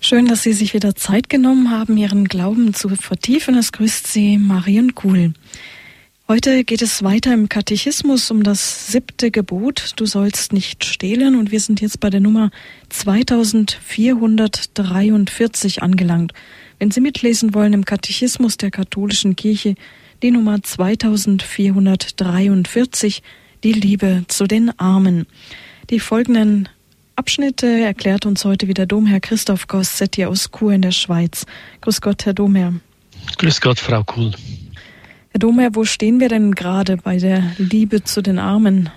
Schön, dass Sie sich wieder Zeit genommen haben, Ihren Glauben zu vertiefen. Es grüßt Sie Marion Kuhl. Heute geht es weiter im Katechismus um das 7. Gebot, du sollst nicht stehlen. Und wir sind jetzt bei der Nummer 2443 angelangt. Wenn Sie mitlesen wollen im Katechismus der katholischen Kirche, die Nummer 2443, die Liebe zu den Armen. Die folgenden Abschnitte erklärt uns heute wieder Domherr Christoph Gossetti aus Chur in der Schweiz. Grüß Gott, Herr Domherr. Grüß Gott, Frau Kuhl. Herr Domherr, wo stehen wir denn gerade bei der Liebe zu den Armen?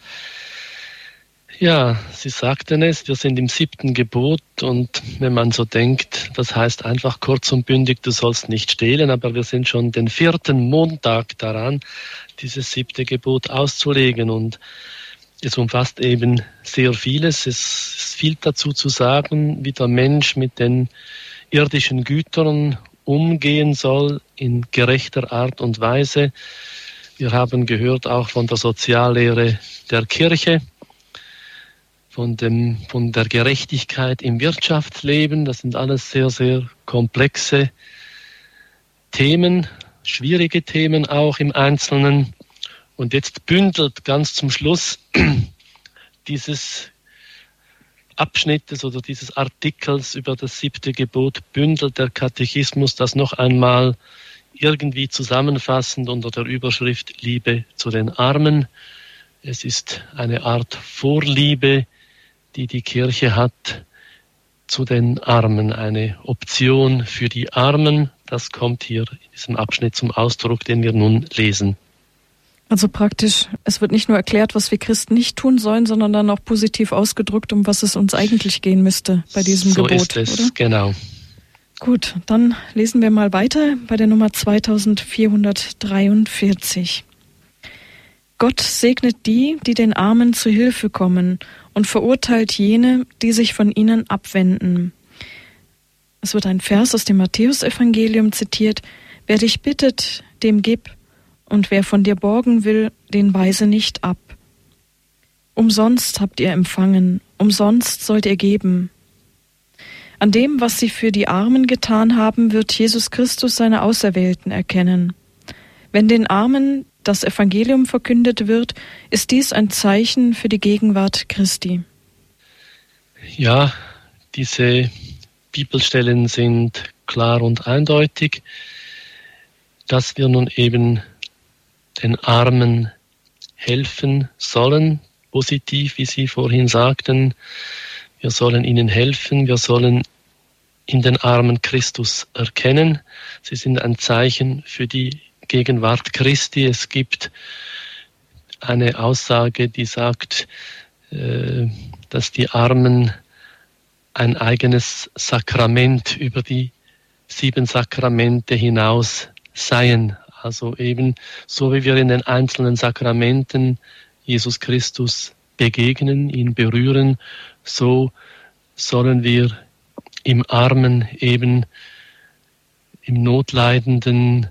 Ja, Sie sagten es, wir sind im 7. Gebot und wenn man so denkt, das heißt einfach kurz und bündig, du sollst nicht stehlen, aber wir sind schon den 4. Montag daran, dieses 7. Gebot auszulegen und es umfasst eben sehr vieles. Es ist viel dazu zu sagen, wie der Mensch mit den irdischen Gütern umgehen soll in gerechter Art und Weise. Wir haben gehört auch von der Soziallehre der Kirche, von der Gerechtigkeit im Wirtschaftsleben. Das sind alles sehr, sehr komplexe Themen, schwierige Themen auch im Einzelnen. Und jetzt bündelt ganz zum Schluss dieses Abschnittes oder dieses Artikels über das 7. Gebot, bündelt der Katechismus das noch einmal irgendwie zusammenfassend unter der Überschrift Liebe zu den Armen. Es ist eine Art Vorliebe, die die Kirche hat zu den Armen, eine Option für die Armen. Das kommt hier in diesem Abschnitt zum Ausdruck, den wir nun lesen. Also praktisch, es wird nicht nur erklärt, was wir Christen nicht tun sollen, sondern dann auch positiv ausgedrückt, um was es uns eigentlich gehen müsste bei diesem Gebot. So ist es, oder? Genau. Gut, dann lesen wir mal weiter bei der Nummer 2443. Gott segnet die, die den Armen zu Hilfe kommen und verurteilt jene, die sich von ihnen abwenden. Es wird ein Vers aus dem Matthäusevangelium zitiert: Wer dich bittet, dem gib, und wer von dir borgen will, den weise nicht ab. Umsonst habt ihr empfangen, umsonst sollt ihr geben. An dem, was sie für die Armen getan haben, wird Jesus Christus seine Auserwählten erkennen. Wenn den Armen das Evangelium verkündet wird, ist dies ein Zeichen für die Gegenwart Christi. Ja, diese Bibelstellen sind klar und eindeutig, dass wir nun eben den Armen helfen sollen, positiv, wie Sie vorhin sagten. Wir sollen ihnen helfen, wir sollen in den Armen Christus erkennen. Sie sind ein Zeichen für die Gegenwart Christi. Es gibt eine Aussage, die sagt, dass die Armen ein eigenes Sakrament über die 7 Sakramente hinaus seien. Also eben so wie wir in den einzelnen Sakramenten Jesus Christus begegnen, ihn berühren, so sollen wir im Armen, eben im notleidenden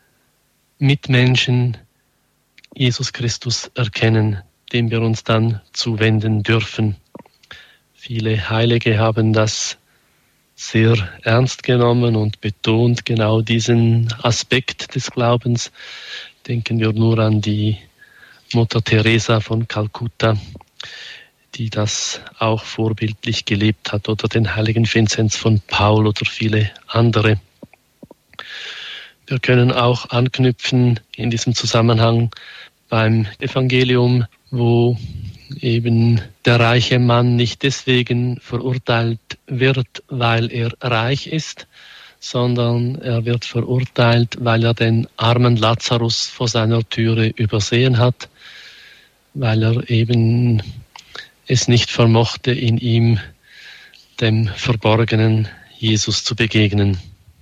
Mitmenschen Jesus Christus erkennen, dem wir uns dann zuwenden dürfen. Viele Heilige haben das sehr ernst genommen und betont genau diesen Aspekt des Glaubens. Denken wir nur an die Mutter Teresa von Kalkutta, die das auch vorbildlich gelebt hat, oder den heiligen Vinzenz von Paul oder viele andere. Wir können auch anknüpfen in diesem Zusammenhang beim Evangelium, wo eben der reiche Mann nicht deswegen verurteilt wird, weil er reich ist, sondern er wird verurteilt, weil er den armen Lazarus vor seiner Türe übersehen hat, weil er eben es nicht vermochte, in ihm dem verborgenen Jesus zu begegnen.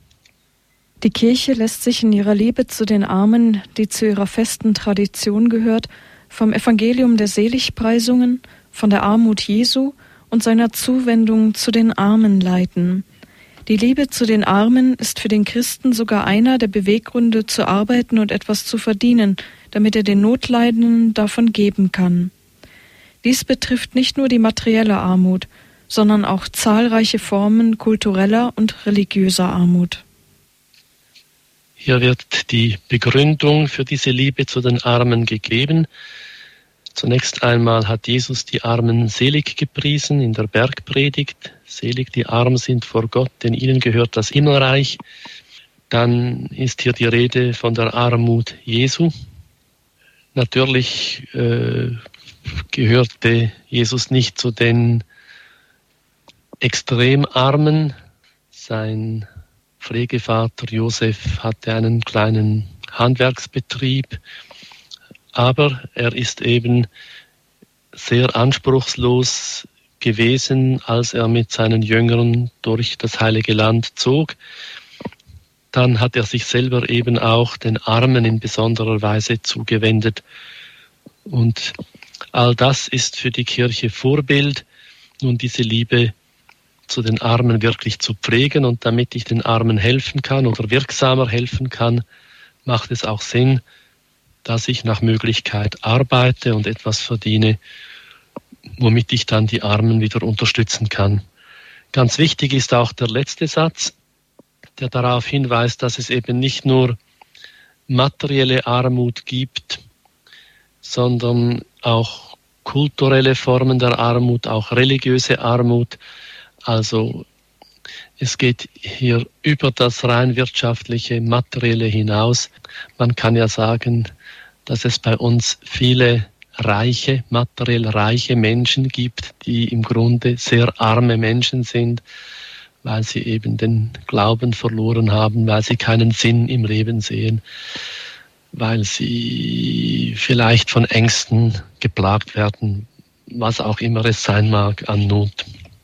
Die Kirche lässt sich in ihrer Liebe zu den Armen, die zu ihrer festen Tradition gehört, vom Evangelium der Seligpreisungen, von der Armut Jesu und seiner Zuwendung zu den Armen leiten. Die Liebe zu den Armen ist für den Christen sogar einer der Beweggründe zu arbeiten und etwas zu verdienen, damit er den Notleidenden davon geben kann. Dies betrifft nicht nur die materielle Armut, sondern auch zahlreiche Formen kultureller und religiöser Armut. Hier wird die Begründung für diese Liebe zu den Armen gegeben. Zunächst einmal hat Jesus die Armen selig gepriesen in der Bergpredigt. Selig die arm sind vor Gott, denn ihnen gehört das Himmelreich. Dann ist hier die Rede von der Armut Jesu. Natürlich gehörte Jesus nicht zu den Extremarmen. Sein Pflegevater Josef hatte einen kleinen Handwerksbetrieb, aber er ist eben sehr anspruchslos gewesen, als er mit seinen Jüngern durch das Heilige Land zog. Dann hat er sich selber eben auch den Armen in besonderer Weise zugewendet. Und all das ist für die Kirche Vorbild, nun diese Liebe zu den Armen wirklich zu pflegen. Und damit ich den Armen helfen kann oder wirksamer helfen kann, macht es auch Sinn, dass ich nach Möglichkeit arbeite und etwas verdiene, womit ich dann die Armen wieder unterstützen kann. Ganz wichtig ist auch der letzte Satz, der darauf hinweist, dass es eben nicht nur materielle Armut gibt, sondern auch kulturelle Formen der Armut, auch religiöse Armut. Also es geht hier über das rein wirtschaftliche, materielle hinaus. Man kann ja sagen, dass es bei uns viele reiche, materiell reiche Menschen gibt, die im Grunde sehr arme Menschen sind, weil sie eben den Glauben verloren haben, weil sie keinen Sinn im Leben sehen, weil sie vielleicht von Ängsten geplagt werden, was auch immer es sein mag an Not.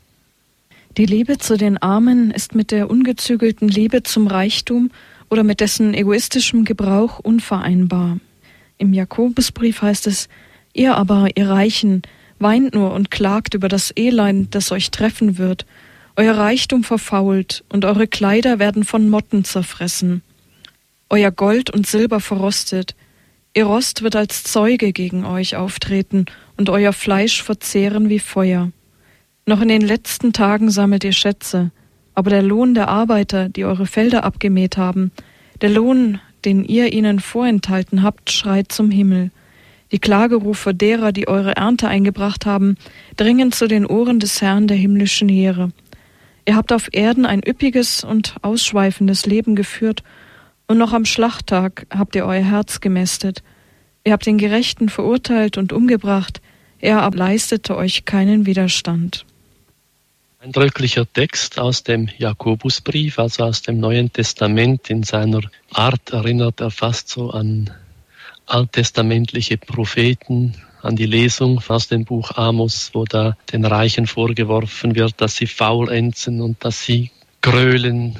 Die Liebe zu den Armen ist mit der ungezügelten Liebe zum Reichtum oder mit dessen egoistischem Gebrauch unvereinbar. Im Jakobusbrief heißt es: Ihr aber, ihr Reichen, weint nur und klagt über das Elend, das euch treffen wird. Euer Reichtum verfault und eure Kleider werden von Motten zerfressen. Euer Gold und Silber verrostet. Ihr Rost wird als Zeuge gegen euch auftreten und euer Fleisch verzehren wie Feuer. Noch in den letzten Tagen sammelt ihr Schätze, aber der Lohn der Arbeiter, die eure Felder abgemäht haben, der Lohn, den ihr ihnen vorenthalten habt, schreit zum Himmel. Die Klagerufe derer, die eure Ernte eingebracht haben, dringen zu den Ohren des Herrn der himmlischen Heere. Ihr habt auf Erden ein üppiges und ausschweifendes Leben geführt, und noch am Schlachttag habt ihr euer Herz gemästet. Ihr habt den Gerechten verurteilt und umgebracht, er aber leistete euch keinen Widerstand. Eindrücklicher Text aus dem Jakobusbrief, also aus dem Neuen Testament. In seiner Art erinnert er fast so an alttestamentliche Propheten, an die Lesung aus dem Buch Amos, wo da den Reichen vorgeworfen wird, dass sie faulenzen und dass sie grölen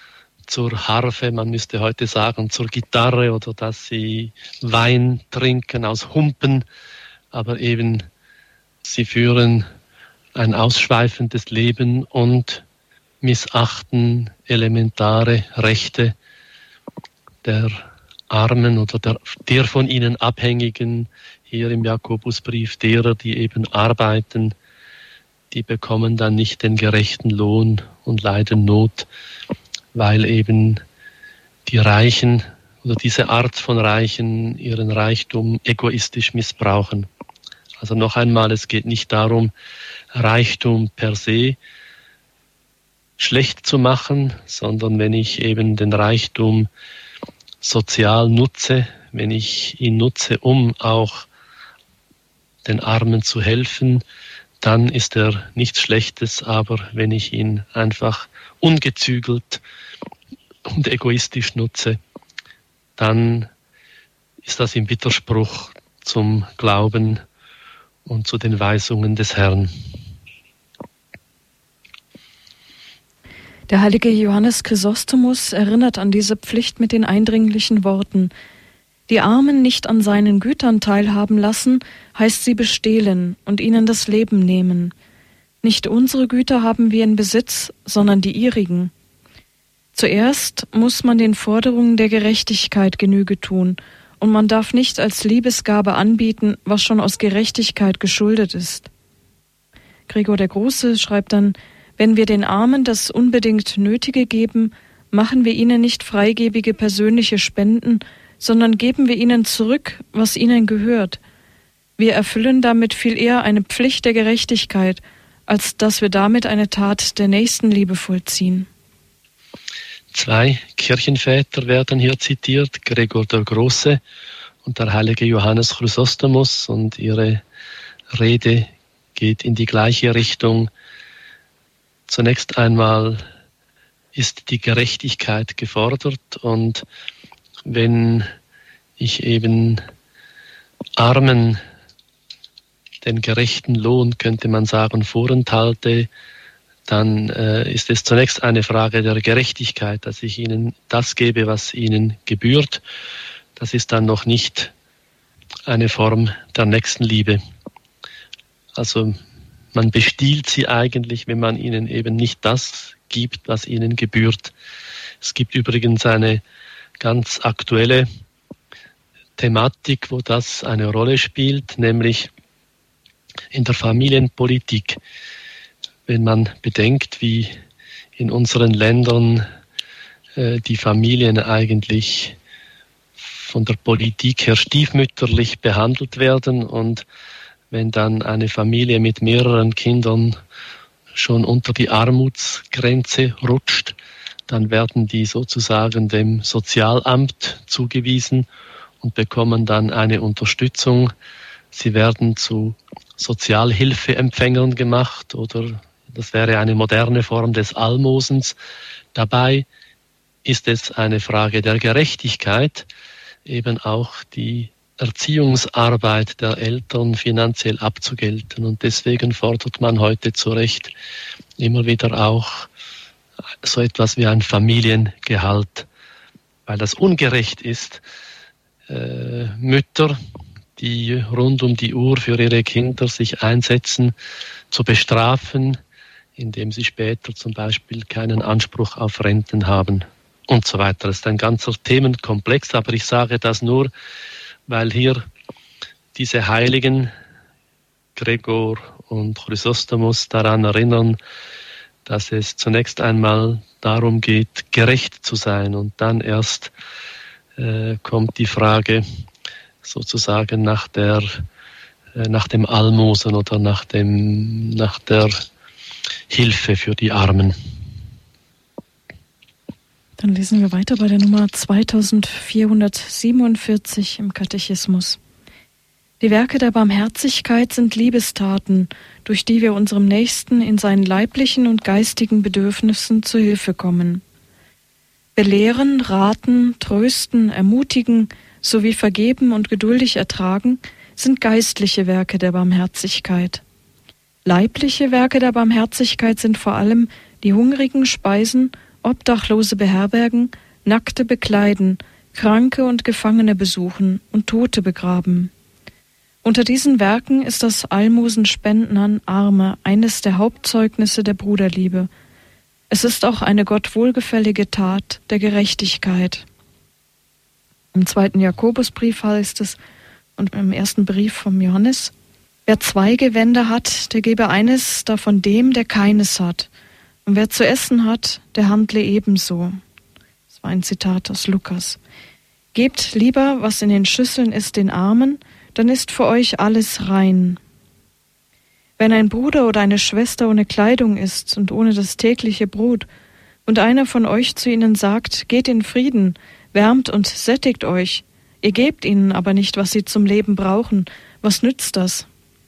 zur Harfe, man müsste heute sagen zur Gitarre, oder dass sie Wein trinken aus Humpen, aber eben sie führen ein ausschweifendes Leben und missachten elementare Rechte der Armen oder der von ihnen Abhängigen, hier im Jakobusbrief derer, die eben arbeiten, die bekommen dann nicht den gerechten Lohn und leiden Not, weil eben die Reichen oder diese Art von Reichen ihren Reichtum egoistisch missbrauchen. Also noch einmal, es geht nicht darum, Reichtum per se schlecht zu machen, sondern wenn ich eben den Reichtum sozial nutze, wenn ich ihn nutze, um auch den Armen zu helfen, dann ist er nichts Schlechtes, aber wenn ich ihn einfach ungezügelt und egoistisch nutze, dann ist das im Widerspruch zum Glauben und zu den Weisungen des Herrn. Der heilige Johannes Chrysostomus erinnert an diese Pflicht mit den eindringlichen Worten: Die Armen nicht an seinen Gütern teilhaben lassen, heißt sie bestehlen und ihnen das Leben nehmen. Nicht unsere Güter haben wir in Besitz, sondern die ihrigen. Zuerst muss man den Forderungen der Gerechtigkeit Genüge tun, und man darf nicht als Liebesgabe anbieten, was schon aus Gerechtigkeit geschuldet ist. Gregor der Große schreibt dann: Wenn wir den Armen das unbedingt Nötige geben, machen wir ihnen nicht freigebige persönliche Spenden, sondern geben wir ihnen zurück, was ihnen gehört. Wir erfüllen damit viel eher eine Pflicht der Gerechtigkeit, als dass wir damit eine Tat der Nächstenliebe vollziehen. 2 Kirchenväter werden hier zitiert, Gregor der Große und der heilige Johannes Chrysostomus, und ihre Rede geht in die gleiche Richtung. Zunächst einmal ist die Gerechtigkeit gefordert, und wenn ich eben Armen den gerechten Lohn, könnte man sagen, vorenthalte, dann ist es zunächst eine Frage der Gerechtigkeit, dass ich ihnen das gebe, was ihnen gebührt. Das ist dann noch nicht eine Form der Nächstenliebe. Also man bestiehlt sie eigentlich, wenn man ihnen eben nicht das gibt, was ihnen gebührt. Es gibt übrigens eine ganz aktuelle Thematik, wo das eine Rolle spielt, nämlich in der Familienpolitik. Wenn man bedenkt, wie in unseren Ländern die Familien eigentlich von der Politik her stiefmütterlich behandelt werden, und wenn dann eine Familie mit mehreren Kindern schon unter die Armutsgrenze rutscht, dann werden die sozusagen dem Sozialamt zugewiesen und bekommen dann eine Unterstützung. Sie werden zu Sozialhilfeempfängern gemacht, oder das wäre eine moderne Form des Almosens. Dabei ist es eine Frage der Gerechtigkeit, eben auch die Erziehungsarbeit der Eltern finanziell abzugelten. Und deswegen fordert man heute zu Recht immer wieder auch so etwas wie ein Familiengehalt, weil das ungerecht ist, Mütter, die rund um die Uhr für ihre Kinder sich einsetzen, zu bestrafen, indem sie später zum Beispiel keinen Anspruch auf Renten haben und so weiter. Das ist ein ganzer Themenkomplex, aber ich sage das nur, weil hier diese Heiligen, Gregor und Chrysostomus, daran erinnern, dass es zunächst einmal darum geht, gerecht zu sein, und dann erst kommt die Frage sozusagen nach dem Almosen oder nach der Hilfe für die Armen. Dann lesen wir weiter bei der Nummer 2447 im Katechismus. Die Werke der Barmherzigkeit sind Liebestaten, durch die wir unserem Nächsten in seinen leiblichen und geistigen Bedürfnissen zu Hilfe kommen. Belehren, raten, trösten, ermutigen sowie vergeben und geduldig ertragen sind geistliche Werke der Barmherzigkeit. Leibliche Werke der Barmherzigkeit sind vor allem die Hungrigen speisen, Obdachlose beherbergen, Nackte bekleiden, Kranke und Gefangene besuchen und Tote begraben. Unter diesen Werken ist das Almosenspenden an Arme eines der Hauptzeugnisse der Bruderliebe. Es ist auch eine Gott wohlgefällige Tat der Gerechtigkeit. Im 2. Jakobusbrief heißt es, und im 1. Brief vom Johannes: Wer 2 Gewänder hat, der gebe eines davon dem, der keines hat. Und wer zu essen hat, der handle ebenso. Das war ein Zitat aus Lukas. Gebt lieber, was in den Schüsseln ist, den Armen, dann ist für euch alles rein. Wenn ein Bruder oder eine Schwester ohne Kleidung ist und ohne das tägliche Brot, und einer von euch zu ihnen sagt, geht in Frieden, wärmt und sättigt euch, ihr gebt ihnen aber nicht, was sie zum Leben brauchen, was nützt das?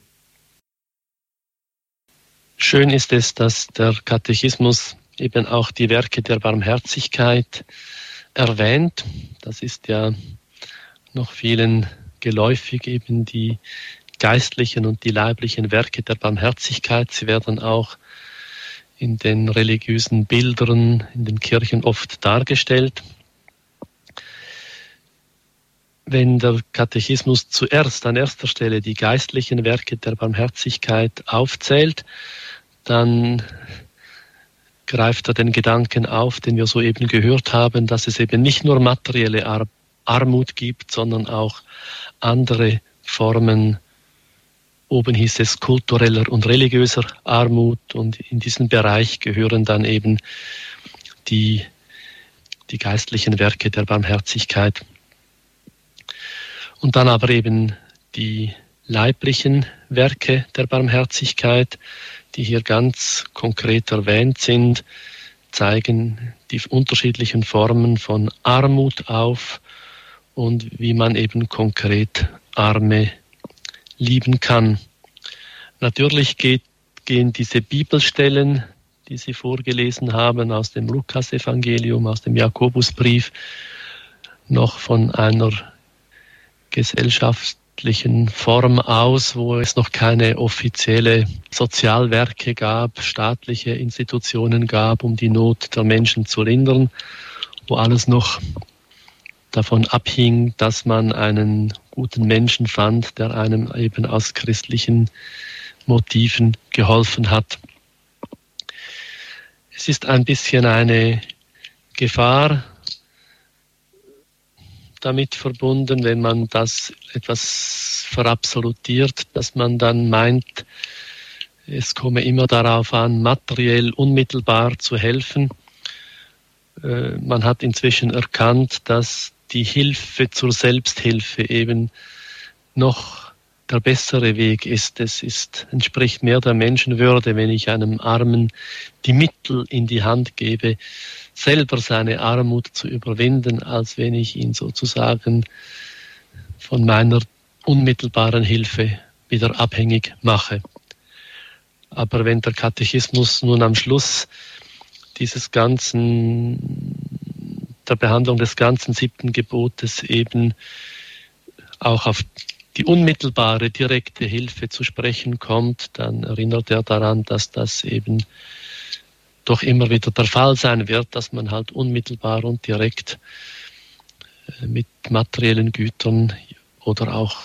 Schön ist es, dass der Katechismus eben auch die Werke der Barmherzigkeit erwähnt. Das ist ja noch vielen geläufig, eben die geistlichen und die leiblichen Werke der Barmherzigkeit. Sie werden auch in den religiösen Bildern in den Kirchen oft dargestellt. Wenn der Katechismus zuerst an erster Stelle die geistlichen Werke der Barmherzigkeit aufzählt, dann greift er den Gedanken auf, den wir soeben gehört haben, dass es eben nicht nur materielle Armut gibt, sondern auch andere Formen Oben hieß es kultureller und religiöser Armut, und in diesen Bereich gehören dann eben die geistlichen Werke der Barmherzigkeit. Und dann aber eben die leiblichen Werke der Barmherzigkeit, die hier ganz konkret erwähnt sind, zeigen die unterschiedlichen Formen von Armut auf und wie man eben konkret Arme lieben kann. Natürlich gehen diese Bibelstellen, die Sie vorgelesen haben, aus dem Lukasevangelium, aus dem Jakobusbrief, noch von einer gesellschaftlichen Form aus, wo es noch keine offizielle Sozialwerke gab, staatliche Institutionen gab, um die Not der Menschen zu lindern, wo alles noch davon abhing, dass man einen guten Menschen fand, der einem eben aus christlichen Motiven geholfen hat. Es ist ein bisschen eine Gefahr damit verbunden, wenn man das etwas verabsolutiert, dass man dann meint, es komme immer darauf an, materiell unmittelbar zu helfen. Man hat inzwischen erkannt, dass die Hilfe zur Selbsthilfe eben noch der bessere Weg ist. Entspricht mehr der Menschenwürde, wenn ich einem Armen die Mittel in die Hand gebe, selber seine Armut zu überwinden, als wenn ich ihn sozusagen von meiner unmittelbaren Hilfe wieder abhängig mache. Aber wenn der Katechismus nun am Schluss der Behandlung des ganzen 7. Gebotes eben auch auf die unmittelbare, direkte Hilfe zu sprechen kommt, dann erinnert er daran, dass das eben doch immer wieder der Fall sein wird, dass man halt unmittelbar und direkt mit materiellen Gütern oder auch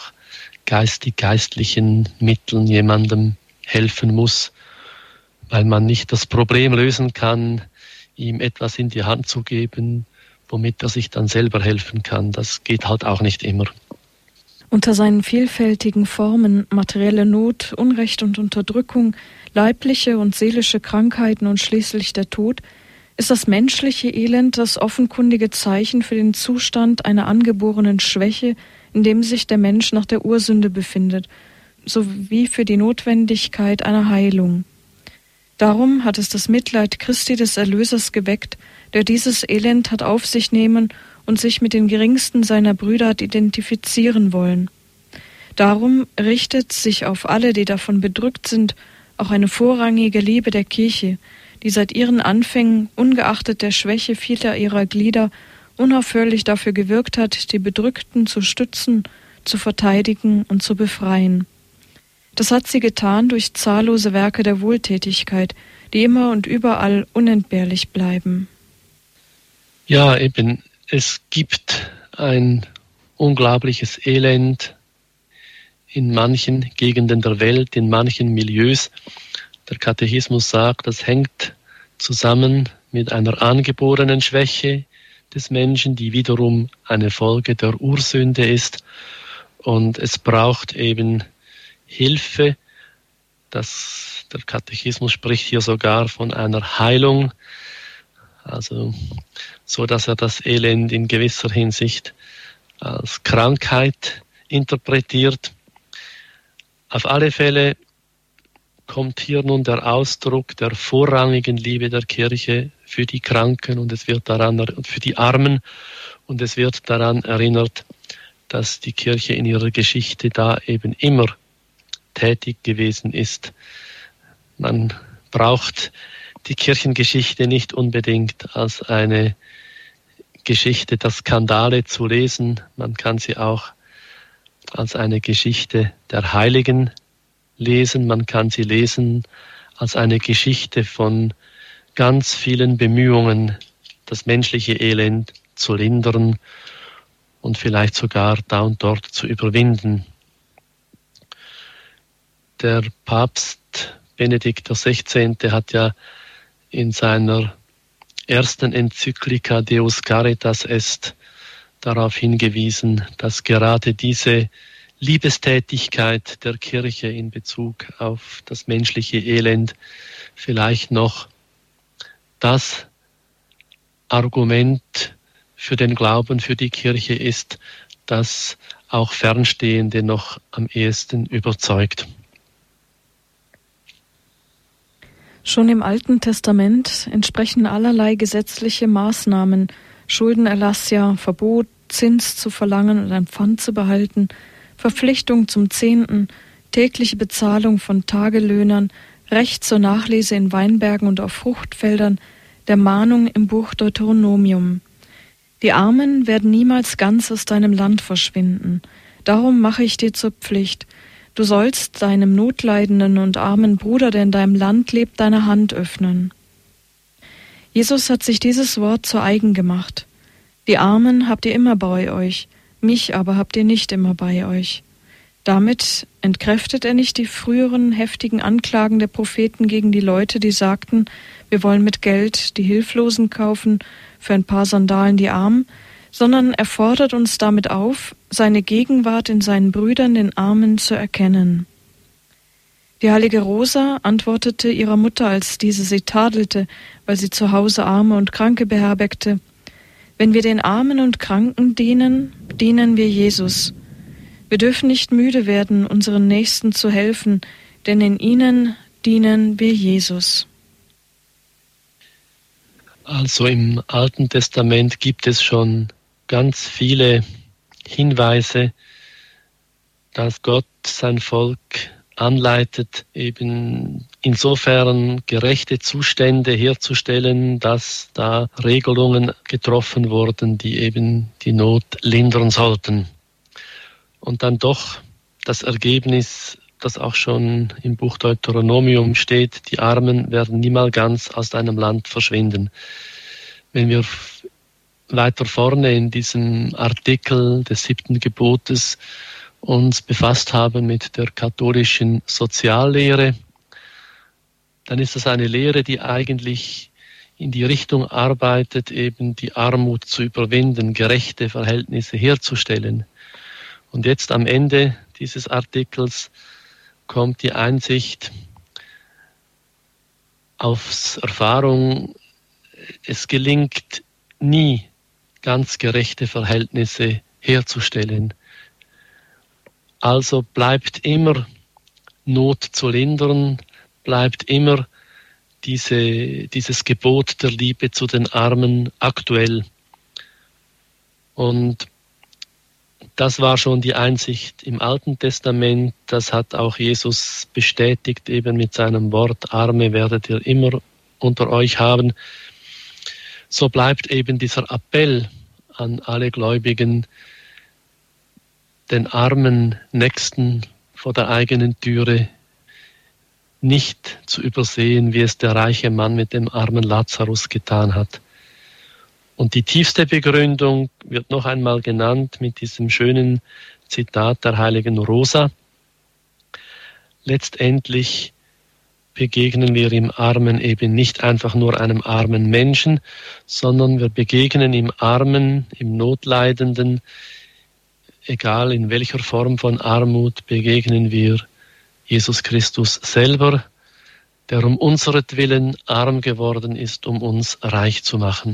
geistlichen Mitteln jemandem helfen muss, weil man nicht das Problem lösen kann, ihm etwas in die Hand zu geben, womit er sich dann selber helfen kann. Das geht halt auch nicht immer. Unter seinen vielfältigen Formen, materielle Not, Unrecht und Unterdrückung, leibliche und seelische Krankheiten und schließlich der Tod, ist das menschliche Elend das offenkundige Zeichen für den Zustand einer angeborenen Schwäche, in dem sich der Mensch nach der Ursünde befindet, sowie für die Notwendigkeit einer Heilung. Darum hat es das Mitleid Christi des Erlösers geweckt, der dieses Elend hat auf sich nehmen und sich mit den geringsten seiner Brüder hat identifizieren wollen. Darum richtet sich auf alle, die davon bedrückt sind, auch eine vorrangige Liebe der Kirche, die seit ihren Anfängen, ungeachtet der Schwäche vieler ihrer Glieder, unaufhörlich dafür gewirkt hat, die Bedrückten zu stützen, zu verteidigen und zu befreien. Das hat sie getan durch zahllose Werke der Wohltätigkeit, die immer und überall unentbehrlich bleiben. Ja, eben, es gibt ein unglaubliches Elend in manchen Gegenden der Welt, in manchen Milieus. Der Katechismus sagt, das hängt zusammen mit einer angeborenen Schwäche des Menschen, die wiederum eine Folge der Ursünde ist. Und es braucht eben Hilfe. Der Katechismus spricht hier sogar von einer Heilung, also so, dass er das Elend in gewisser Hinsicht als Krankheit interpretiert. Auf alle Fälle kommt hier nun der Ausdruck der vorrangigen Liebe der Kirche für die Kranken und für die Armen, und es wird daran erinnert, dass die Kirche in ihrer Geschichte da eben immer tätig gewesen ist. Man braucht die Kirchengeschichte nicht unbedingt als eine Geschichte der Skandale zu lesen. Man kann sie auch als eine Geschichte der Heiligen lesen. Man kann sie lesen als eine Geschichte von ganz vielen Bemühungen, das menschliche Elend zu lindern und vielleicht sogar da und dort zu überwinden. Der Papst Benedikt XVI. Hat ja in seiner ersten Enzyklika Deus Caritas Est darauf hingewiesen, dass gerade diese Liebestätigkeit der Kirche in Bezug auf das menschliche Elend vielleicht noch das Argument für den Glauben, für die Kirche ist, das auch Fernstehende noch am ehesten überzeugt. Schon im Alten Testament entsprechen allerlei gesetzliche Maßnahmen, Schuldenerlass, ja, Verbot, Zins zu verlangen und ein Pfand zu behalten, Verpflichtung zum Zehnten, tägliche Bezahlung von Tagelöhnern, Recht zur Nachlese in Weinbergen und auf Fruchtfeldern, der Mahnung im Buch Deuteronomium. Die Armen werden niemals ganz aus deinem Land verschwinden. Darum mache ich dir zur Pflicht. Du sollst deinem notleidenden und armen Bruder, der in deinem Land lebt, deine Hand öffnen. Jesus hat sich dieses Wort zu eigen gemacht. Die Armen habt ihr immer bei euch, mich aber habt ihr nicht immer bei euch. Damit entkräftet er nicht die früheren heftigen Anklagen der Propheten gegen die Leute, die sagten, wir wollen mit Geld die Hilflosen kaufen, für ein paar Sandalen die Armen, sondern er fordert uns damit auf, seine Gegenwart in seinen Brüdern, den Armen, zu erkennen. Die heilige Rosa antwortete ihrer Mutter, als diese sie tadelte, weil sie zu Hause Arme und Kranke beherbergte: Wenn wir den Armen und Kranken dienen, dienen wir Jesus. Wir dürfen nicht müde werden, unseren Nächsten zu helfen, denn in ihnen dienen wir Jesus. Also im Alten Testament gibt es schon ganz viele Hinweise, dass Gott sein Volk anleitet, eben insofern gerechte Zustände herzustellen, dass da Regelungen getroffen wurden, die eben die Not lindern sollten. Und dann doch das Ergebnis, das auch schon im Buch Deuteronomium steht: Die Armen werden niemals ganz aus deinem Land verschwinden. Wenn wir weiter vorne in diesem Artikel des 7. Gebotes uns befasst haben mit der katholischen Soziallehre, dann ist das eine Lehre, die eigentlich in die Richtung arbeitet, eben die Armut zu überwinden, gerechte Verhältnisse herzustellen. Und jetzt am Ende dieses Artikels kommt die Einsicht aus Erfahrung: Es gelingt nie, ganz gerechte Verhältnisse herzustellen. Also bleibt immer Not zu lindern, bleibt immer dieses Gebot der Liebe zu den Armen aktuell. Und das war schon die Einsicht im Alten Testament, das hat auch Jesus bestätigt, eben mit seinem Wort: Arme werdet ihr immer unter euch haben. So bleibt eben dieser Appell an alle Gläubigen, den armen Nächsten vor der eigenen Türe nicht zu übersehen, wie es der reiche Mann mit dem armen Lazarus getan hat. Und die tiefste Begründung wird noch einmal genannt mit diesem schönen Zitat der heiligen Rosa: Letztendlich begegnen wir im Armen eben nicht einfach nur einem armen Menschen, sondern wir begegnen im Armen, im Notleidenden, egal in welcher Form von Armut, begegnen wir Jesus Christus selber, der um unseretwillen arm geworden ist, um uns reich zu machen.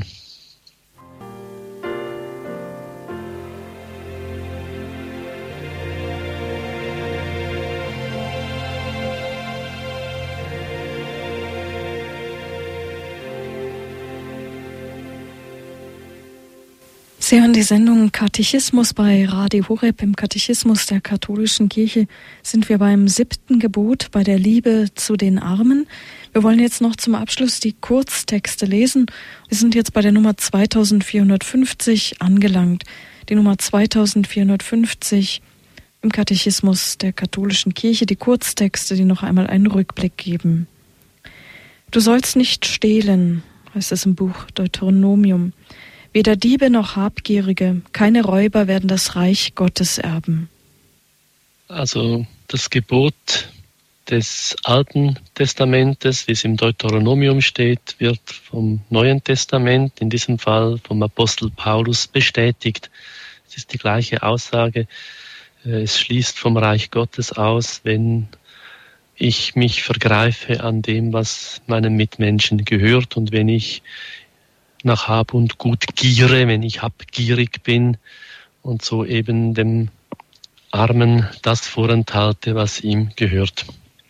Sie hören die Sendung Katechismus bei Radio Horeb. Im Katechismus der katholischen Kirche sind wir beim 7. Gebot, bei der Liebe zu den Armen. Wir wollen jetzt noch zum Abschluss die Kurztexte lesen. Wir sind jetzt bei der Nummer 2450 angelangt. Die Nummer 2450 im Katechismus der katholischen Kirche, die Kurztexte, die noch einmal einen Rückblick geben. Du sollst nicht stehlen, heißt es im Buch Deuteronomium. Weder Diebe noch Habgierige, keine Räuber werden das Reich Gottes erben. Also das Gebot des Alten Testamentes, wie es im Deuteronomium steht, wird vom Neuen Testament, in diesem Fall vom Apostel Paulus, bestätigt. Es ist die gleiche Aussage. Es schließt vom Reich Gottes aus, wenn ich mich vergreife an dem, was meinen Mitmenschen gehört, und wenn ich nach Hab und Gut giere, wenn ich habgierig bin und so eben dem Armen das vorenthalte, was ihm gehört.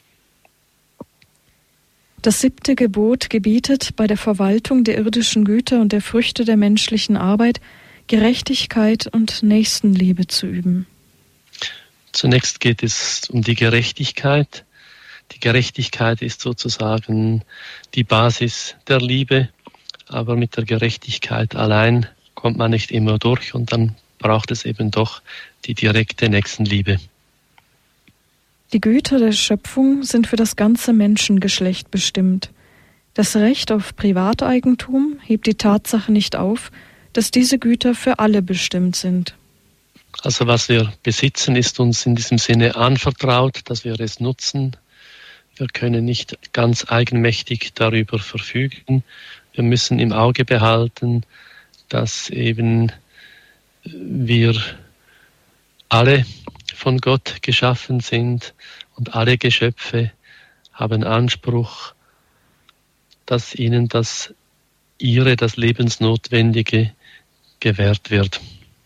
Das 7. Gebot gebietet, bei der Verwaltung der irdischen Güter und der Früchte der menschlichen Arbeit Gerechtigkeit und Nächstenliebe zu üben. Zunächst geht es um die Gerechtigkeit. Die Gerechtigkeit ist sozusagen die Basis der Liebe, aber mit der Gerechtigkeit allein kommt man nicht immer durch, und dann braucht es eben doch die direkte Nächstenliebe. Die Güter der Schöpfung sind für das ganze Menschengeschlecht bestimmt. Das Recht auf Privateigentum hebt die Tatsache nicht auf, dass diese Güter für alle bestimmt sind. Also was wir besitzen, ist uns in diesem Sinne anvertraut, dass wir es nutzen. Wir können nicht ganz eigenmächtig darüber verfügen. Wir müssen im Auge behalten, dass eben wir alle von Gott geschaffen sind und alle Geschöpfe haben Anspruch, dass ihnen das Lebensnotwendige gewährt wird.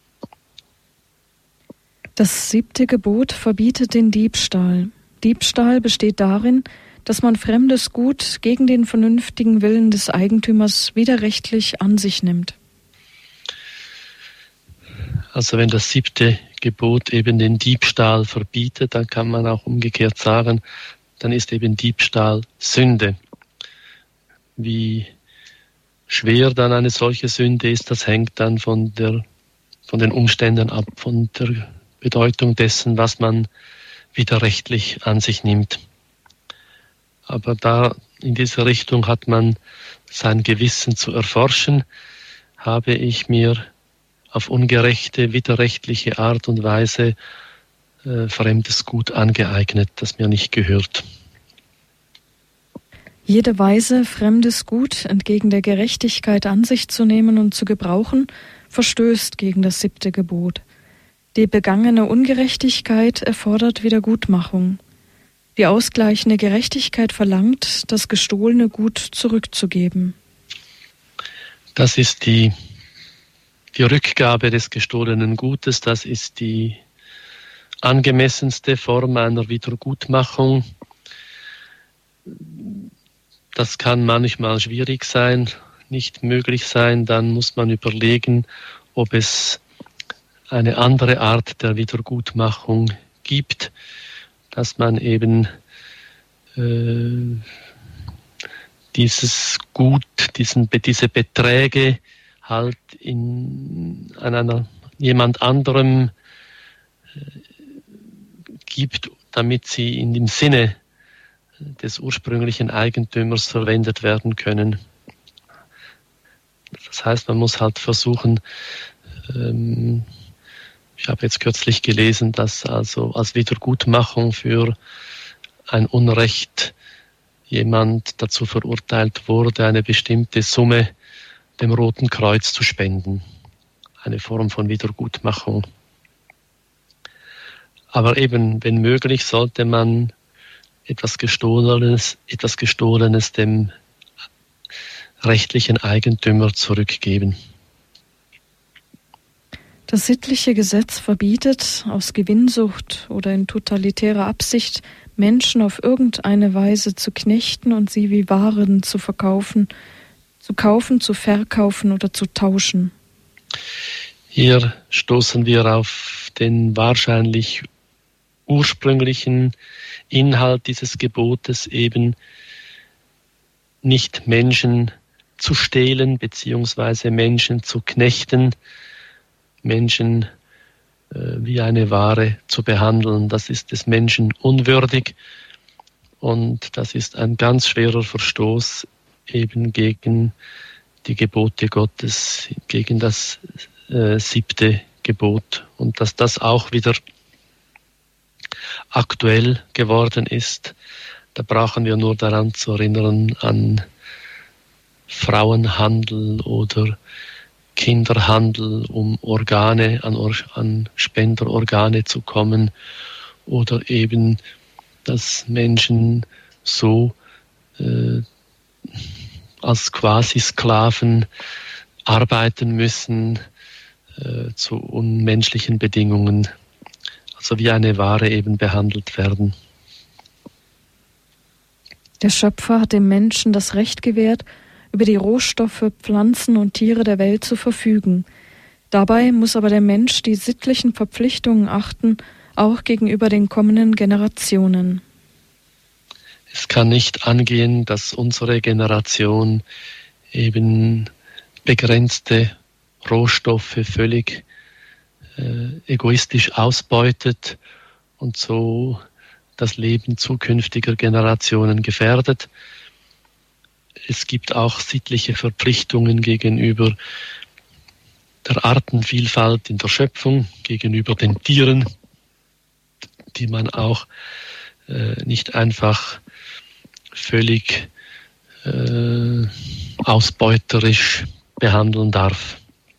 Das 7. Gebot verbietet den Diebstahl. Diebstahl besteht darin, dass man fremdes Gut gegen den vernünftigen Willen des Eigentümers widerrechtlich an sich nimmt. Also wenn das 7. Gebot eben den Diebstahl verbietet, dann kann man auch umgekehrt sagen, dann ist eben Diebstahl Sünde. Wie schwer dann eine solche Sünde ist, das hängt dann von den Umständen ab, von der Bedeutung dessen, was man widerrechtlich an sich nimmt. Aber da in dieser Richtung hat man sein Gewissen zu erforschen, habe ich mir auf ungerechte, widerrechtliche Art und Weise fremdes Gut angeeignet, das mir nicht gehört. Jede Weise, fremdes Gut entgegen der Gerechtigkeit an sich zu nehmen und zu gebrauchen, verstößt gegen das 7. Gebot. Die begangene Ungerechtigkeit erfordert Wiedergutmachung. Die ausgleichende Gerechtigkeit verlangt, das gestohlene Gut zurückzugeben. Das ist die Rückgabe des gestohlenen Gutes, das ist die angemessenste Form einer Wiedergutmachung. Das kann manchmal schwierig sein, nicht möglich sein. Dann muss man überlegen, ob es eine andere Art der Wiedergutmachung gibt, dass man eben dieses Gut, diese Beträge halt an jemand anderem gibt, damit sie in dem Sinne des ursprünglichen Eigentümers verwendet werden können. Das heißt, man muss halt versuchen, ich habe jetzt kürzlich gelesen, dass also als Wiedergutmachung für ein Unrecht jemand dazu verurteilt wurde, eine bestimmte Summe dem Roten Kreuz zu spenden. Eine Form von Wiedergutmachung. Aber eben, wenn möglich, sollte man etwas Gestohlenes dem rechtlichen Eigentümer zurückgeben. Das sittliche Gesetz verbietet, aus Gewinnsucht oder in totalitärer Absicht Menschen auf irgendeine Weise zu knechten und sie wie Waren zu verkaufen, zu kaufen, zu verkaufen oder zu tauschen. Hier stoßen wir auf den wahrscheinlich ursprünglichen Inhalt dieses Gebotes, eben nicht Menschen zu stehlen beziehungsweise Menschen zu knechten, Menschen wie eine Ware zu behandeln. Das ist des Menschen unwürdig und das ist ein ganz schwerer Verstoß eben gegen die Gebote Gottes, gegen das 7. Gebot. Und dass das auch wieder aktuell geworden ist, da brauchen wir nur daran zu erinnern an Frauenhandel oder Kinderhandel, um an Spenderorgane zu kommen, oder eben, dass Menschen so als quasi Sklaven arbeiten müssen zu unmenschlichen Bedingungen, also wie eine Ware eben behandelt werden. Der Schöpfer hat dem Menschen das Recht gewährt, über die Rohstoffe, Pflanzen und Tiere der Welt zu verfügen. Dabei muss aber der Mensch die sittlichen Verpflichtungen achten, auch gegenüber den kommenden Generationen. Es kann nicht angehen, dass unsere Generation eben begrenzte Rohstoffe völlig egoistisch ausbeutet und so das Leben zukünftiger Generationen gefährdet. Es gibt auch sittliche Verpflichtungen gegenüber der Artenvielfalt in der Schöpfung, gegenüber den Tieren, die man auch nicht einfach völlig ausbeuterisch behandeln darf.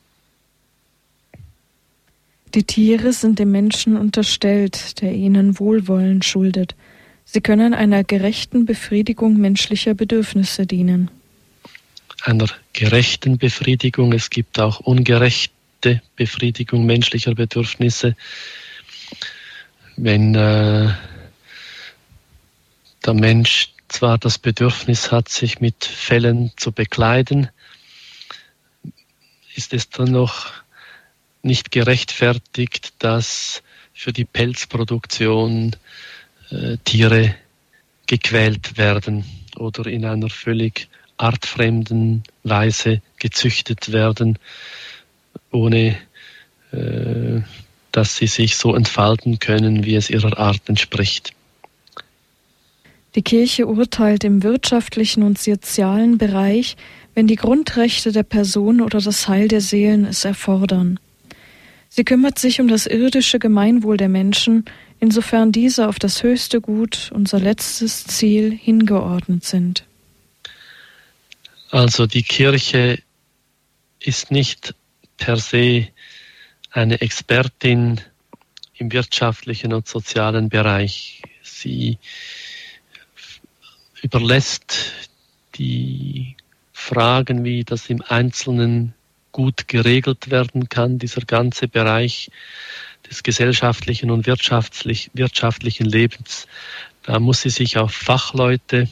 Die Tiere sind dem Menschen unterstellt, der ihnen Wohlwollen schuldet. Sie können einer gerechten Befriedigung menschlicher Bedürfnisse dienen. Einer gerechten Befriedigung. Es gibt auch ungerechte Befriedigung menschlicher Bedürfnisse. Wenn der Mensch zwar das Bedürfnis hat, sich mit Fellen zu bekleiden, ist es dann noch nicht gerechtfertigt, dass für die Pelzproduktion Tiere gequält werden oder in einer völlig artfremden Weise gezüchtet werden, ohne dass sie sich so entfalten können, wie es ihrer Art entspricht. Die Kirche urteilt im wirtschaftlichen und sozialen Bereich, wenn die Grundrechte der Person oder das Heil der Seelen es erfordern. Sie kümmert sich um das irdische Gemeinwohl der Menschen, insofern diese auf das höchste Gut, unser letztes Ziel, hingeordnet sind. Also die Kirche ist nicht per se eine Expertin im wirtschaftlichen und sozialen Bereich. Sie überlässt die Fragen, wie das im Einzelnen gut geregelt werden kann, dieser ganze Bereich des gesellschaftlichen und wirtschaftlichen Lebens. Da muss sie sich auf Fachleute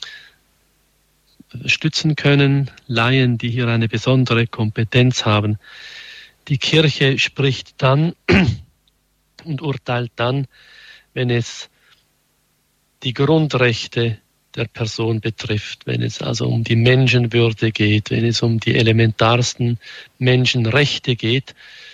stützen können, Laien, die hier eine besondere Kompetenz haben. Die Kirche spricht dann und urteilt dann, wenn es die Grundrechte der Person betrifft, wenn es also um die Menschenwürde geht, wenn es um die elementarsten Menschenrechte geht,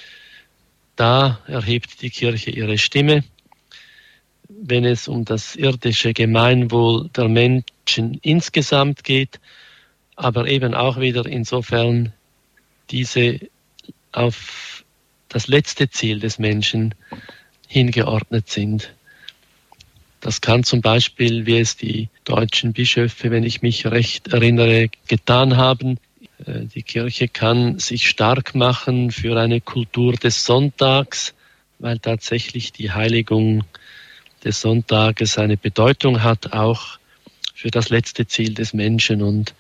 da erhebt die Kirche ihre Stimme. Wenn es um das irdische Gemeinwohl der Menschen insgesamt geht, aber eben auch wieder insofern diese auf das letzte Ziel des Menschen hingeordnet sind. Das kann zum Beispiel, wie es die deutschen Bischöfe, wenn ich mich recht erinnere, getan haben. Die Kirche kann sich stark machen für eine Kultur des Sonntags, weil tatsächlich die Heiligung des Sonntages eine Bedeutung hat, auch für das letzte Ziel des Menschen. Und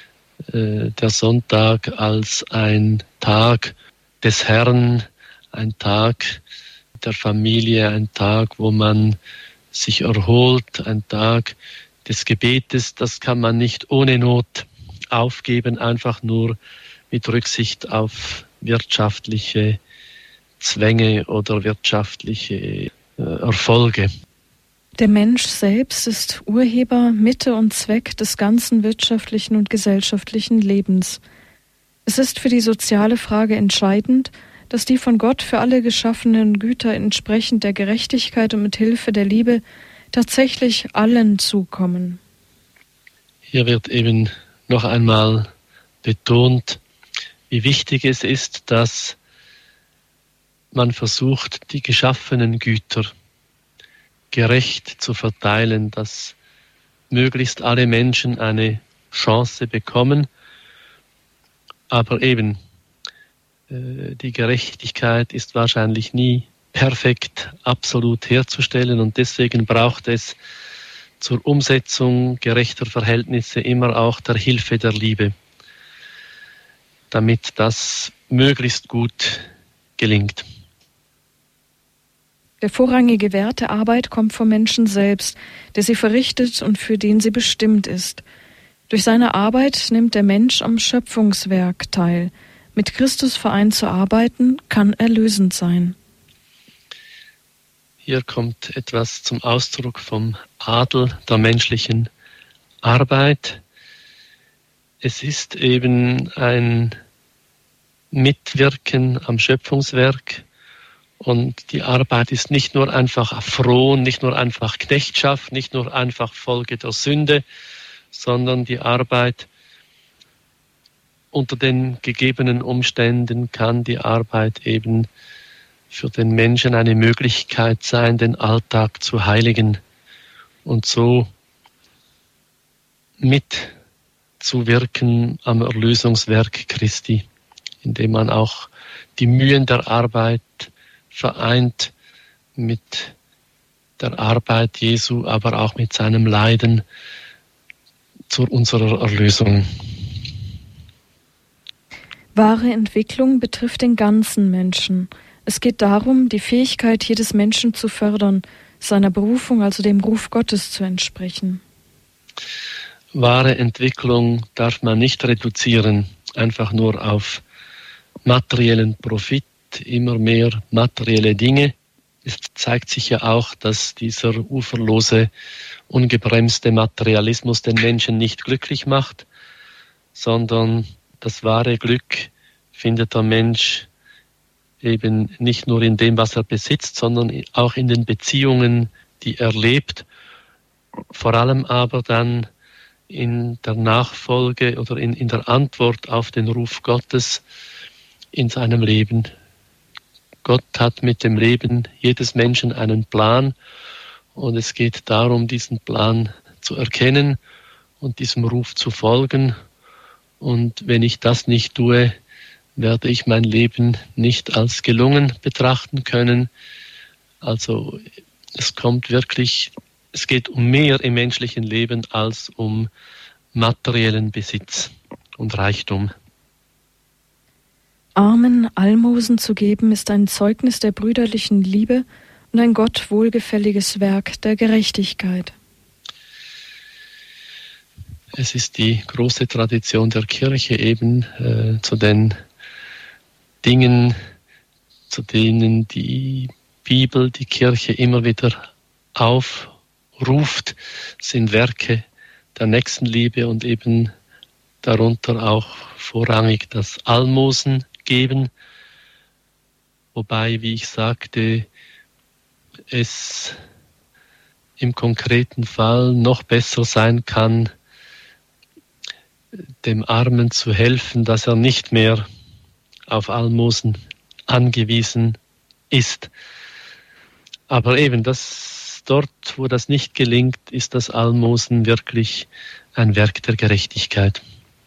der Sonntag als ein Tag des Herrn, ein Tag der Familie, ein Tag, wo man sich erholt, ein Tag des Gebetes, das kann man nicht ohne Not aufgeben, einfach nur mit Rücksicht auf wirtschaftliche Zwänge oder wirtschaftliche Erfolge. Der Mensch selbst ist Urheber, Mitte und Zweck des ganzen wirtschaftlichen und gesellschaftlichen Lebens. Es ist für die soziale Frage entscheidend, dass die von Gott für alle geschaffenen Güter entsprechend der Gerechtigkeit und mit Hilfe der Liebe tatsächlich allen zukommen. Hier wird eben noch einmal betont, wie wichtig es ist, dass man versucht, die geschaffenen Güter gerecht zu verteilen, dass möglichst alle Menschen eine Chance bekommen. Aber eben, Die Gerechtigkeit ist wahrscheinlich nie perfekt, absolut herzustellen und deswegen braucht es zur Umsetzung gerechter Verhältnisse immer auch der Hilfe der Liebe, damit das möglichst gut gelingt. Der vorrangige Wert der Arbeit kommt vom Menschen selbst, der sie verrichtet und für den sie bestimmt ist. Durch seine Arbeit nimmt der Mensch am Schöpfungswerk teil. Mit Christus vereint zu arbeiten, kann erlösend sein. Hier kommt etwas zum Ausdruck vom Adel der menschlichen Arbeit. Es ist eben ein Mitwirken am Schöpfungswerk und die Arbeit ist nicht nur einfach Fron, nicht nur einfach Knechtschaft, nicht nur einfach Folge der Sünde, sondern die Arbeit unter den gegebenen Umständen kann die Arbeit eben für den Menschen eine Möglichkeit sein, den Alltag zu heiligen und so mitzuwirken am Erlösungswerk Christi, indem man auch die Mühen der Arbeit vereint mit der Arbeit Jesu, aber auch mit seinem Leiden zu unserer Erlösung. Wahre Entwicklung betrifft den ganzen Menschen. Es geht darum, die Fähigkeit jedes Menschen zu fördern, seiner Berufung, also dem Ruf Gottes, zu entsprechen. Wahre Entwicklung darf man nicht reduzieren, einfach nur auf materiellen Profit, immer mehr materielle Dinge. Es zeigt sich ja auch, dass dieser uferlose, ungebremste Materialismus den Menschen nicht glücklich macht, sondern das wahre Glück findet der Mensch eben nicht nur in dem, was er besitzt, sondern auch in den Beziehungen, die er lebt, vor allem aber dann in der Nachfolge oder in der Antwort auf den Ruf Gottes in seinem Leben. Gott hat mit dem Leben jedes Menschen einen Plan und es geht darum, diesen Plan zu erkennen und diesem Ruf zu folgen. Und wenn ich das nicht tue, werde ich mein Leben nicht als gelungen betrachten können. Also es geht um mehr im menschlichen Leben als um materiellen Besitz und Reichtum. Armen Almosen zu geben, ist ein Zeugnis der brüderlichen Liebe und ein Gott wohlgefälliges Werk der Gerechtigkeit. Es ist die große Tradition der Kirche eben zu den Dingen, zu denen die Bibel, die Kirche immer wieder aufruft, sind Werke der Nächstenliebe und eben darunter auch vorrangig das Almosen geben. Wobei, wie ich sagte, es im konkreten Fall noch besser sein kann, dem Armen zu helfen, dass er nicht mehr auf Almosen angewiesen ist. Aber eben, dort, wo das nicht gelingt, ist das Almosen wirklich ein Werk der Gerechtigkeit.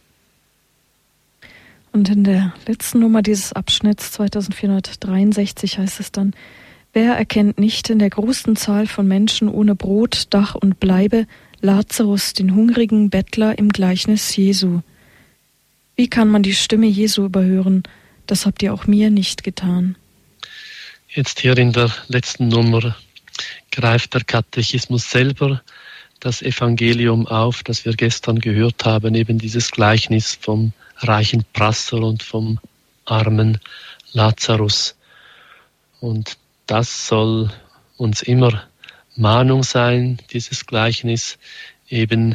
Und in der letzten Nummer dieses Abschnitts, 2463, heißt es dann: Wer erkennt nicht in der großen Zahl von Menschen ohne Brot, Dach und Bleibe Lazarus, den hungrigen Bettler im Gleichnis Jesu? Wie kann man die Stimme Jesu überhören? Das habt ihr auch mir nicht getan. Jetzt hier in der letzten Nummer greift der Katechismus selber das Evangelium auf, das wir gestern gehört haben, eben dieses Gleichnis vom reichen Prasser und vom armen Lazarus. Und das soll uns immer Mahnung sein, dieses Gleichnis, eben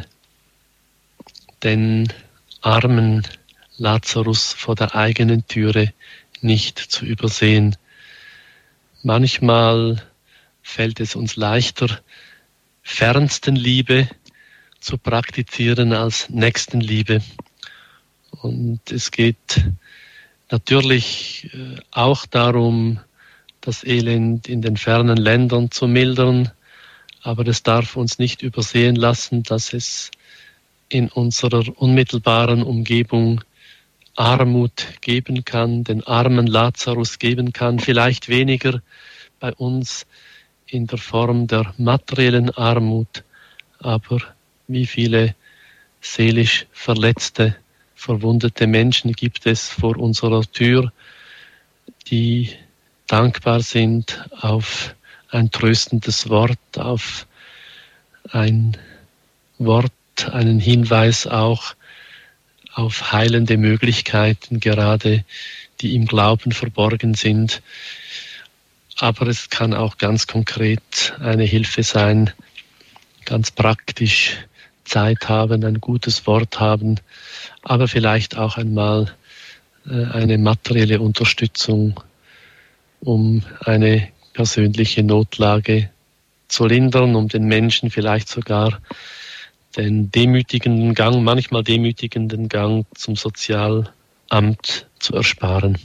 den armen Lazarus vor der eigenen Türe nicht zu übersehen. Manchmal fällt es uns leichter, Fernstenliebe zu praktizieren als Nächstenliebe. Und es geht natürlich auch darum, das Elend in den fernen Ländern zu mildern, aber es darf uns nicht übersehen lassen, dass es in unserer unmittelbaren Umgebung Armut geben kann, den armen Lazarus geben kann, vielleicht weniger bei uns in der Form der materiellen Armut, aber wie viele seelisch verletzte, verwundete Menschen gibt es vor unserer Tür, die dankbar sind auf ein tröstendes Wort, auf ein Wort, einen Hinweis auch auf heilende Möglichkeiten, gerade die im Glauben verborgen sind. Aber es kann auch ganz konkret eine Hilfe sein, ganz praktisch Zeit haben, ein gutes Wort haben, aber vielleicht auch einmal eine materielle Unterstützung, um eine persönliche Notlage zu lindern, um den Menschen vielleicht sogar den demütigenden Gang, manchmal demütigenden Gang zum Sozialamt zu ersparen.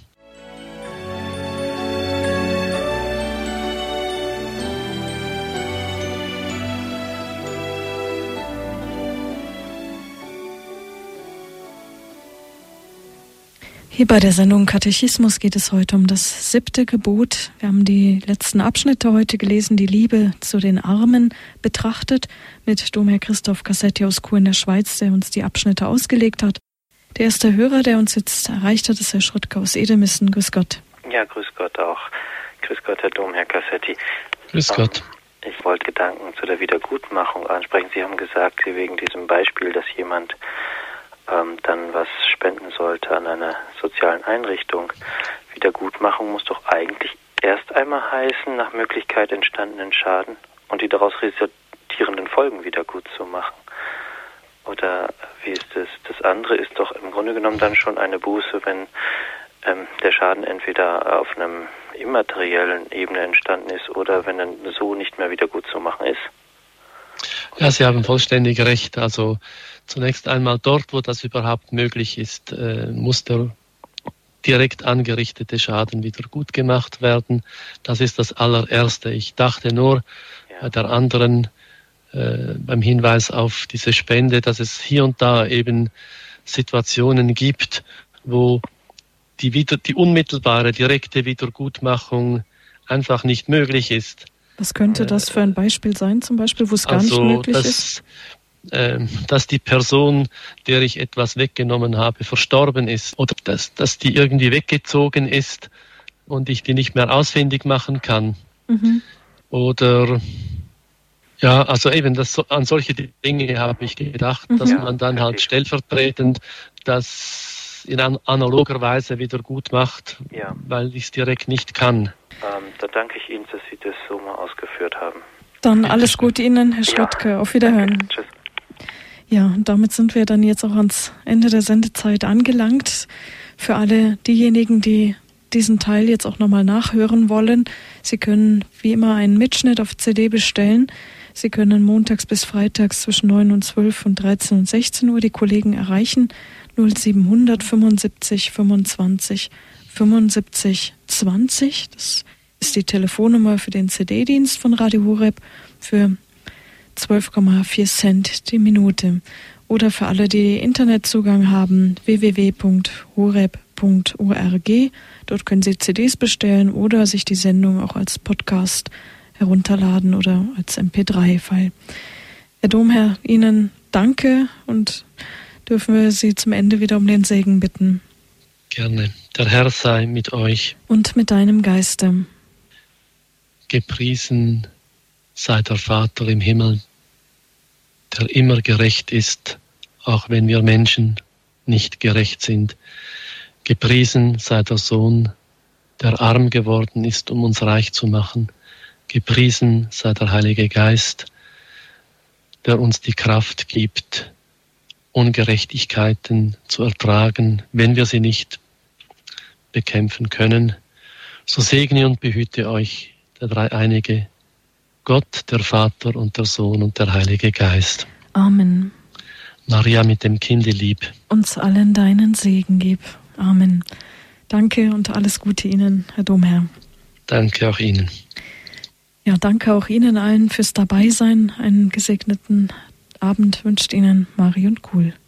Hier bei der Sendung Katechismus geht es heute um das 7. Gebot. Wir haben die letzten Abschnitte heute gelesen, die Liebe zu den Armen betrachtet, mit Domherr Christoph Cassetti aus Chur in der Schweiz, der uns die Abschnitte ausgelegt hat. Der erste Hörer, der uns jetzt erreicht hat, ist Herr Schröttke aus Edemissen. Grüß Gott. Ja, grüß Gott auch. Grüß Gott, Herr Domherr Cassetti. Grüß Gott. Ich wollte Gedanken zu der Wiedergutmachung ansprechen. Sie haben gesagt, Sie wegen diesem Beispiel, dass jemand dann was spenden sollte an einer sozialen Einrichtung. Wiedergutmachung muss doch eigentlich erst einmal heißen, nach Möglichkeit entstandenen Schaden und die daraus resultierenden Folgen wieder gut zu machen. Oder wie ist es? Das andere ist doch im Grunde genommen dann schon eine Buße, wenn der Schaden entweder auf einem immateriellen Ebene entstanden ist oder wenn dann so nicht mehr wieder gut zu machen ist. Ja, Sie haben vollständig recht. Also zunächst einmal dort, wo das überhaupt möglich ist, muss der direkt angerichtete Schaden wieder gut gemacht werden. Das ist das allererste. Ich dachte nur bei der anderen, beim Hinweis auf diese Spende, dass es hier und da eben Situationen gibt, wo die unmittelbare, direkte Wiedergutmachung einfach nicht möglich ist. Was könnte das für ein Beispiel sein, zum Beispiel, wo es gar nicht möglich ist? Dass die Person, der ich etwas weggenommen habe, verstorben ist oder dass die irgendwie weggezogen ist und ich die nicht mehr ausfindig machen kann. Mhm. Oder ja, also eben an solche Dinge habe ich gedacht, dass man dann halt stellvertretend das in analoger Weise wieder gut macht, weil ich es direkt nicht kann. Da danke ich Ihnen, dass Sie das so mal ausgeführt haben. Dann alles Gute Ihnen, Herr Schröttke. Auf Wiederhören. Danke. Tschüss. Ja, und damit sind wir dann jetzt auch ans Ende der Sendezeit angelangt. Für alle diejenigen, die diesen Teil jetzt auch nochmal nachhören wollen, Sie können wie immer einen Mitschnitt auf CD bestellen. Sie können montags bis freitags zwischen 9 und 12 und 13 und 16 Uhr die Kollegen erreichen. 0700 75 25 75 20. Das ist die Telefonnummer für den CD-Dienst von Radio Horeb für 12,4 Cent die Minute. Oder für alle, die Internetzugang haben, www.horeb.org. Dort können Sie CDs bestellen oder sich die Sendung auch als Podcast herunterladen oder als MP3-File. Herr Domherr, Ihnen danke und dürfen wir Sie zum Ende wieder um den Segen bitten. Gerne. Der Herr sei mit euch. Und mit deinem Geiste. Gepriesen sei der Vater im Himmel, der immer gerecht ist, auch wenn wir Menschen nicht gerecht sind. Gepriesen sei der Sohn, der arm geworden ist, um uns reich zu machen. Gepriesen sei der Heilige Geist, der uns die Kraft gibt, Ungerechtigkeiten zu ertragen, wenn wir sie nicht bekämpfen können. So segne und behüte euch der dreieinige Gott, der Vater und der Sohn und der Heilige Geist. Amen. Maria mit dem Kinde lieb. Uns allen deinen Segen gib. Amen. Danke und alles Gute Ihnen, Herr Domherr. Danke auch Ihnen. Ja, danke auch Ihnen allen fürs Dabeisein. Einen gesegneten Abend wünscht Ihnen Marion Kuhl.